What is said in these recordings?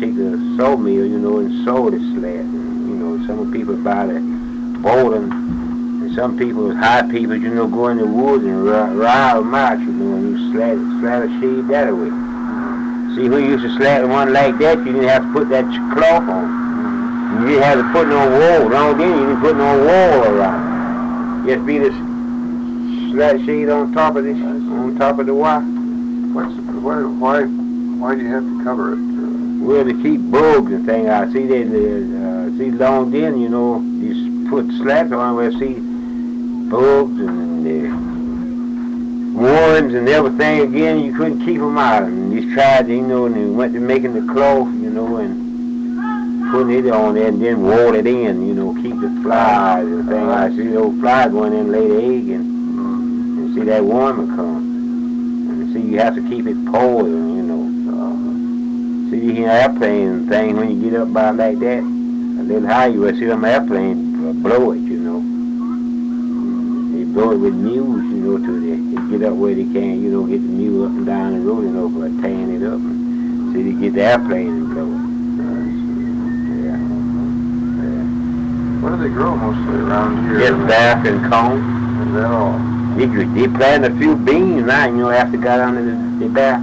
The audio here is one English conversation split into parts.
take the sawmill, you know, and saw the slat. And, you know, some people buy the bowling, and some people, high people, you know, go in the woods and ride them out, you know, and you slat a shade that way. See, when you used to slat one like that, you didn't have to put that cloth on. You didn't have to put no wall. Long then, you didn't put no wall around. You just be this slat shade on top of the wire. Why do you have to cover it? Well, to keep bugs and things out. See, see, long then, you know, you put slats on where see bugs and worms and everything. Again, you couldn't keep them out. And you tried, you know, and you went to making the cloth, you know, and putting it on there and then wall it in, you know, keep the flies and things. I see the old fly going in and lay the egg and see that worm will come. And see, you have to keep it poised, you know. See, you hear airplane thing when you get up by like that, a little higher, you will see them airplanes blow it, you know. They blow it with mules, you know, till they get up where they can, you know, get the mule up and down the road, you know, for tearing it up. And see, they get the airplane and blow it. What do they grow mostly around here? Just bark and cone. Is that all? They plant a few beans now, you know, after got under the bark.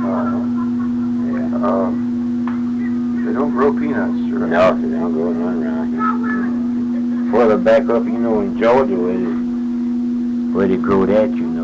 They don't grow peanuts, right? No, they don't grow none around here. Further back up, you know, in Georgia, where they grow that, you know.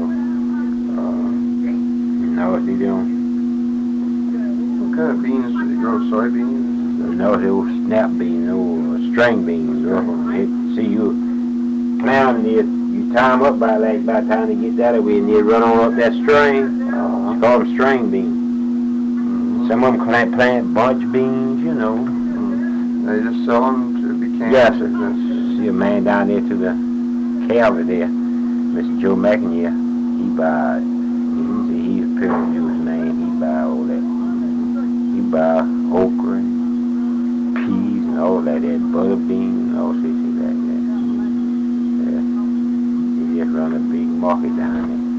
No, they don't. What kind of beans do they grow? Soybeans? No, they old snap beans, old string beans. See, you plant them, you tie them up by the time they get that away, and they run on up that string. It's called them string beans. Some of them plant bunch beans, you know. They just sell them to be canned? Yes, sir. See a man down there to the cavalry there, Mr. Joe McIntyre. He buy, he's a Pilgrim man. He buy all that. He buy okra and peas and all that, butter beans and all sorts of like that. Yeah. He just run a big market down there.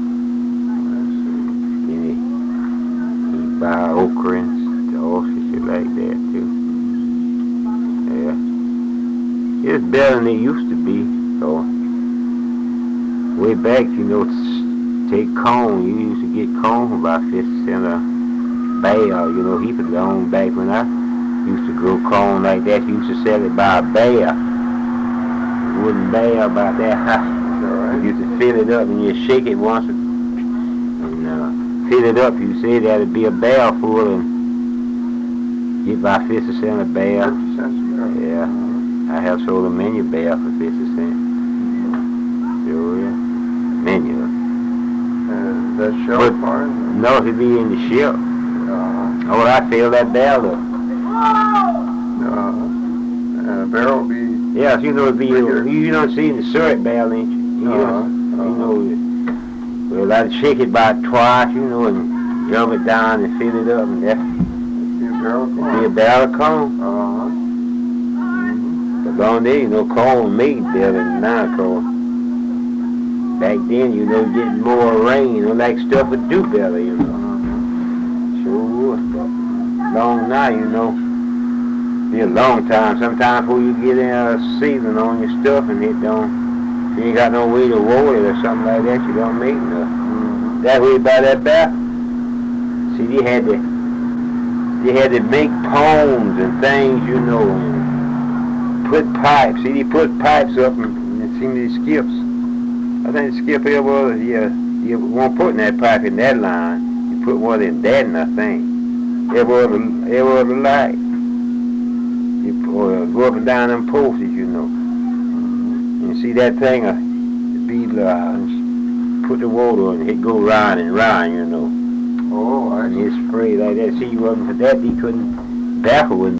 Then he buy okra and all sorts of like that too. Yeah. It's better than it used to be. So way back, you know, take corn. You used to get corn for about 50 cents a bale. You know, he put it on back when I used to grow corn like that. You used to sell it by a bale. Wooden bale about that high. You used to fill it up and you shake it once and fill it up. You say that'd be a bale full and get by 50 cents a bale. 50 cents a bale? Yeah. I have sold a menu bale for 50 cents. Sure, yeah. Menu. That shell farm? No, he'd be in the ship. Oh, I fill that barrel up. A barrel would be... Yes, you know, it'd be, you don't see in the syrup barrel, ain't you? You know, well, I'd shake it about twice, you know, and rub it down and fill it up, and that'd be a barrel of corn. Be a barrel of corn. But long there, you know, corn made better than now, corn. Back then, you know, getting more rain, you know, like stuff would do better, you know. Sure, but long now, you know, be a long time. Sometimes before you get in a season on your stuff and it don't, if you ain't got no way to roll it or something like that, you don't make enough. That way by that back, see, they had to make poems and things, you know, and put pipes. See, they put pipes up and it seemed to skips. I think the skip here was, you won't put in that pipe in that line. You put one in that, and I think it was a light. You go up and down them posts, you know. You see that thing, put the water in, it go round and round, you know. Oh, I see. And it spray like that. See, you wasn't for that, he couldn't baffle with